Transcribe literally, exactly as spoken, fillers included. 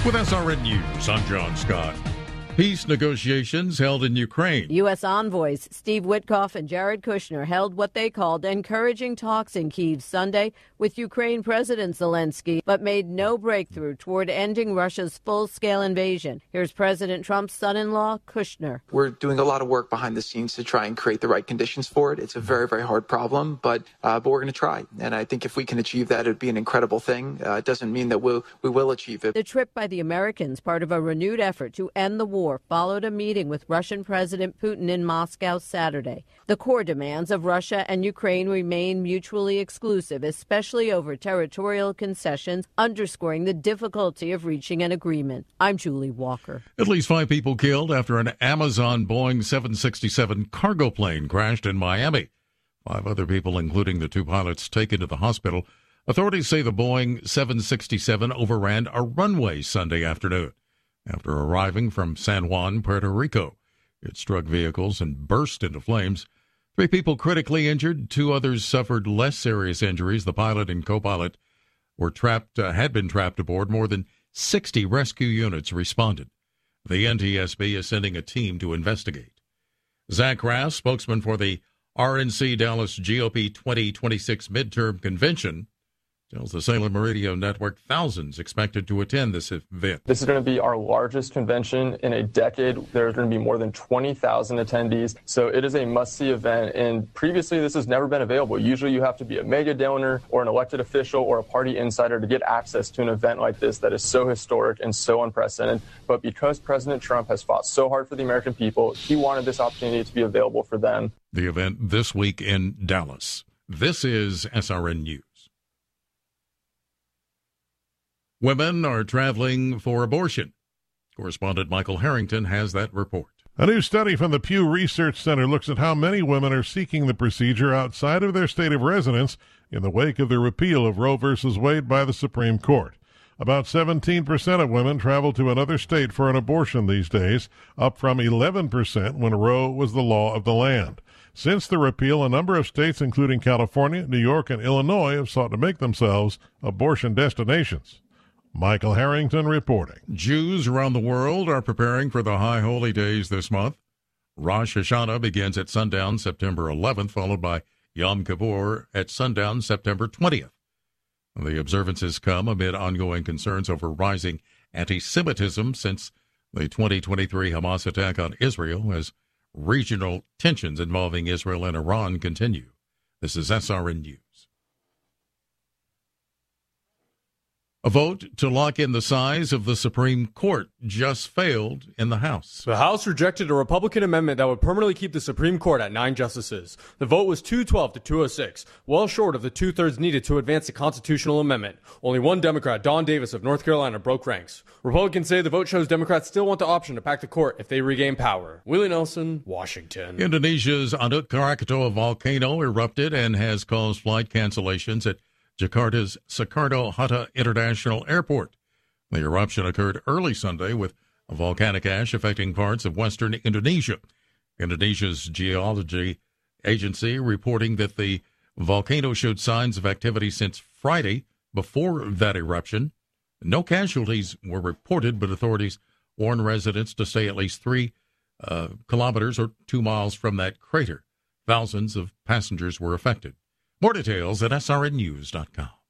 With S R N News, I'm John Scott. Peace negotiations held in Ukraine. U S envoys Steve Witkoff and Jared Kushner held what they called encouraging talks in Kyiv Sunday with Ukraine President Zelensky, but made no breakthrough toward ending Russia's full-scale invasion. Here's President Trump's son-in-law, Kushner. We're doing a lot of work behind the scenes to try and create the right conditions for it. It's a very, very hard problem, but uh, but we're going to try. And I think if we can achieve that, it would be an incredible thing. Uh, it doesn't mean that we'll, we will achieve it. The trip by the Americans, part of a renewed effort to end the war, followed a meeting with Russian President Putin in Moscow Saturday. The core demands of Russia and Ukraine remain mutually exclusive, especially over territorial concessions, underscoring the difficulty of reaching an agreement. I'm Julie Walker. At least five people killed after an Amazon Boeing seven sixty-seven cargo plane crashed in Miami. Five other people, including the two pilots, taken to the hospital. Authorities say the Boeing seven sixty-seven overran a runway Sunday afternoon. After arriving from San Juan, Puerto Rico, it struck vehicles and burst into flames. Three people critically injured. Two others suffered less serious injuries. The pilot and co-pilot were trapped, uh, had been trapped aboard. More than sixty rescue units responded. The N T S B is sending a team to investigate. Zach Rass, spokesman for the R N C Dallas G O P twenty twenty-six midterm convention, tells the Salem Radio Network thousands expected to attend this event. This is going to be our largest convention in a decade. There's going to be more than twenty thousand attendees. So it is a must-see event. And previously, this has never been available. Usually you have to be a mega donor or an elected official or a party insider to get access to an event like this that is so historic and so unprecedented. But because President Trump has fought so hard for the American people, he wanted this opportunity to be available for them. The event this week in Dallas. This is S R N News. Women are traveling for abortion. Correspondent Michael Harrington has that report. A new study from the Pew Research Center looks at how many women are seeking the procedure outside of their state of residence in the wake of the repeal of Roe v. Wade by the Supreme Court. About seventeen percent of women travel to another state for an abortion these days, up from eleven percent when Roe was the law of the land. Since the repeal, a number of states, including California, New York, and Illinois, have sought to make themselves abortion destinations. Michael Harrington reporting. Jews around the world are preparing for the high holy days this month. Rosh Hashanah begins at sundown September eleventh, followed by Yom Kippur at sundown September twentieth. The observances come amid ongoing concerns over rising anti-Semitism since the twenty twenty-three Hamas attack on Israel, as regional tensions involving Israel and Iran continue. This is S R N News. A vote to lock in the size of the Supreme Court just failed in the House. The House rejected a Republican amendment that would permanently keep the Supreme Court at nine justices. The vote was two twelve to two oh six, well short of the two-thirds needed to advance the constitutional amendment. Only one Democrat, Don Davis of North Carolina, broke ranks. Republicans say the vote shows Democrats still want the option to pack the court if they regain power. Willie Nelson, Washington. Indonesia's Andut Krakatau volcano erupted and has caused flight cancellations at Jakarta's Soekarno-Hatta International Airport. The eruption occurred early Sunday with volcanic ash affecting parts of western Indonesia. Indonesia's geology agency reporting that the volcano showed signs of activity since Friday before that eruption. No casualties were reported, but authorities warn residents to stay at least three uh, kilometers or two miles from that crater. Thousands of passengers were affected. More details at S R N news dot com.